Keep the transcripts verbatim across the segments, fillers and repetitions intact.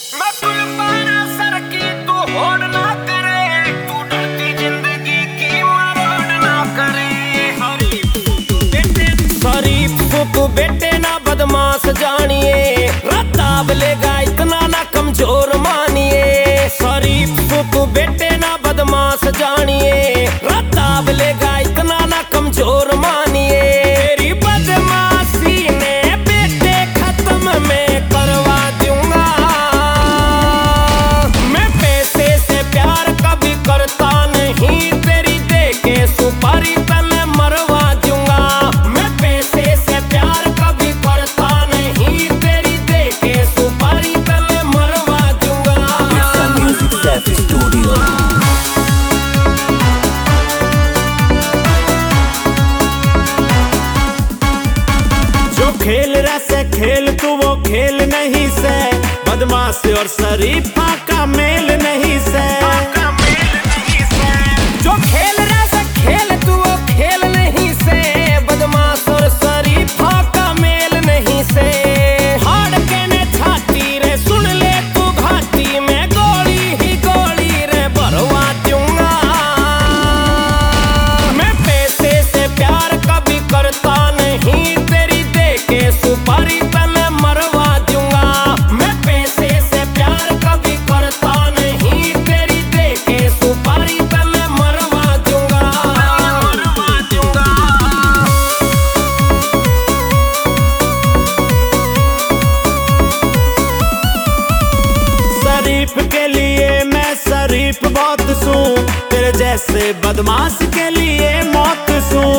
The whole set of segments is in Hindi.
मैं पुल पारा सर की तू होड़ ना करे, तू डरती जिंदगी की मरोड़ ना करे। शरीफ तू बेटे ना बदमाश जानिए, रताब लेगा इतना ना कमजोर मानिए। शरीफ तू बेटे ना बदमाश जानिए, रताब लेगा इतना ना कमजोर मानिए। तेरी बदमाशी ने बेटे खत्म में करवा दूंगा, मैं पैसे से प्यार कभी करता नहीं, तेरी दे के सुपारी तने मरवा दूंगा। मैं पैसे से प्यार कभी करता नहीं, तेरी दे के सुपारी तने मरवा दूंगा। Music Safi Studio। जो खेल रहा से खेल तू वो खेल नहीं से, बदमाश और शरीफा का मेल नहीं से। जो खेल रहा से खेल तू वो खेल नहीं से, बदमाश और शरीफा का मेल नहीं से। हाड़ के ने छाती रे सुन ले तू घाटी में, गोली ही गोली रे भरवा दूंगा। मैं पैसे से प्यार कभी करता नहीं, तेरी दे के सुपारी तने मरवा दूंगा। मैं पैसे से प्यार कभी करता नहीं, तेरी दे के सुपारी तने मरवा दूंगा, मरवा दूंगा। शरीफ के लिए मैं शरीफ बहुत सूं, तेरे जैसे बदमाश के लिए मौत सूं।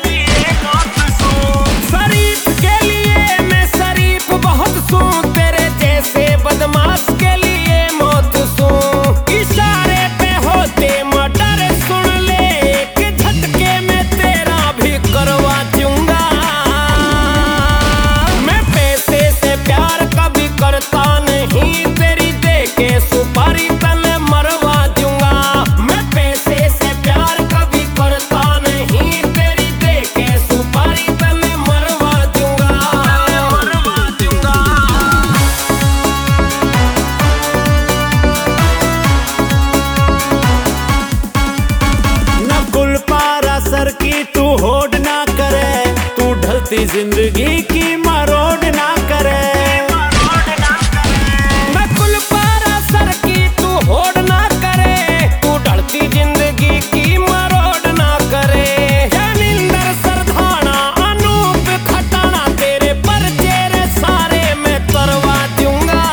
शरीफ के लिए मैं शरीफ बहुत सूं, तेरे जैसे बदमाश के लिए मौत सूं। इशारे पे होते मर्डर सुन ले, एक झटके में तेरा भी करवा दूंगा। मैं पैसे से प्यार कभी करता नहीं, तेरी दे के सुपारी तने मरवा दूंगा। मैं पैसे से प्यार कभी करता नहीं, तेरी दे के सुपारी तने मरवा दूंगा, मरवा दूंगा। न कुल पारा सर की तू होड़ ना करे, तू ढलती जिंदगी की मरोड़ ना करे। मैं कुल पारा सर की तू होड़ ना करे, तू ढलती जिंदगी की मरोड़ ना करे। जनिंदर सरधाना अनूप खटाना, तेरे पर चेहरे सारे मैं तरवा दूंगा।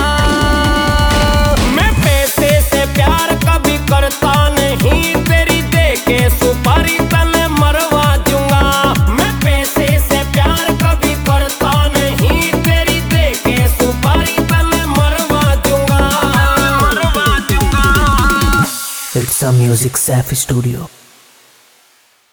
मैं पैसे से प्यार कभी करता नहीं, तेरी दे के सुपारी तने मरवा दूंगा। मैं पैसे से प्यार कभी करता नहीं, तेरी दे के सुपारी तने मरवा दूंगा, मरवा दूंगा। It's a Music Safi Studio।